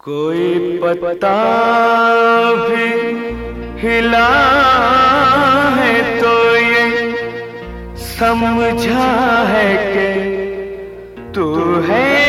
कोई पत्ता भी हिला है तो ये समझा है कि तू है।